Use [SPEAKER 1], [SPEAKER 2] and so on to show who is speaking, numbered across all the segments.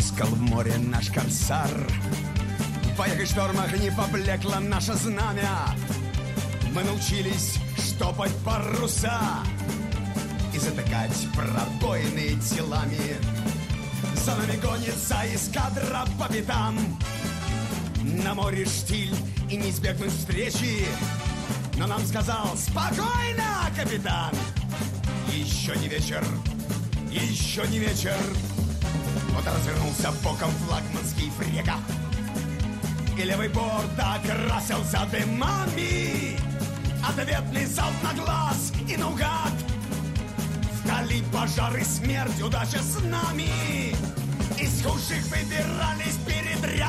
[SPEAKER 1] Рыскал в море наш корсар. В боях и штормах не поблекло наше знамя. Мы научились штопать паруса и затыкать пробоины телами. За нами гонится эскадра по пятам. На море штиль и не избегнуть встречи. Но нам сказал: спокойно, капитан. Еще не вечер, еще не вечер. Вот развернулся боком флагманский фрегат, и левый борт окрасился дымами. Ответный залп на глаз и наугад. Вдали пожар и смерть, удача с нами. Из худших выбирались передряг,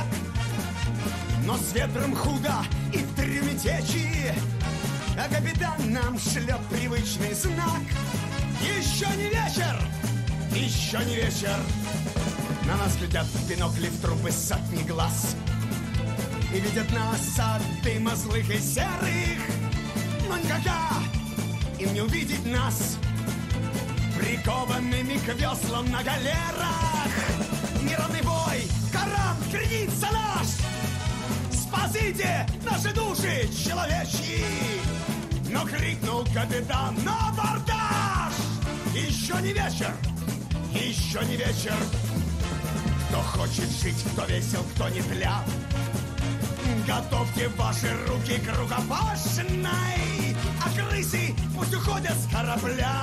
[SPEAKER 1] но с ветром худо и в трюме течи. А капитан нам шлет привычный знак: еще не вечер, еще не вечер. На нас глядят в бинокли в трубы сотни глаз и видят нас от дыма злых и серых. Но никогда им не увидеть нас прикованными к веслам на галерах. Неравный бой, Коран, кредит за наш. Спасите наши души человечьи. Но крикнул капитан: на абордаж! Еще не вечер, еще не вечер. Кто хочет жить, кто весел, кто не тля, готовьте ваши руки к рукопашной. А крысы пусть уходят с корабля,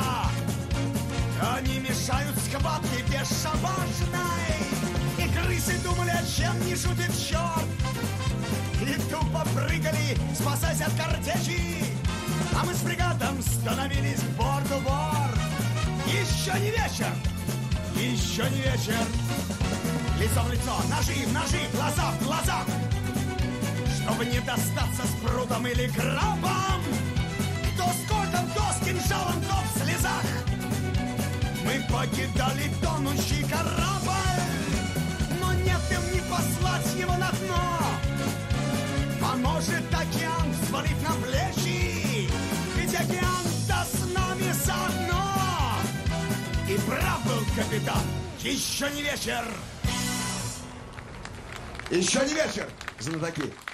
[SPEAKER 1] они мешают схватке бесшабашной. И крысы думали, о чем не шутит черт, и тупо прыгали, спасаясь от картечи. А мы с фрегатом становились борт-у-борт. Еще не вечер, еще не вечер. Лицо в лицо, ножи в ножи, глаза в глаза, чтобы не достаться с прудом или крабом. Кто с кольтом, кто с кинжалом, кто в слезах. Мы покидали тонущий корабль, но нет им не послать его на дно. Поможет океан, взвалив нам плечи, ведь океан-то с нами заодно. И прав был капитан, еще не вечер.
[SPEAKER 2] Еще не вечер, знатоки.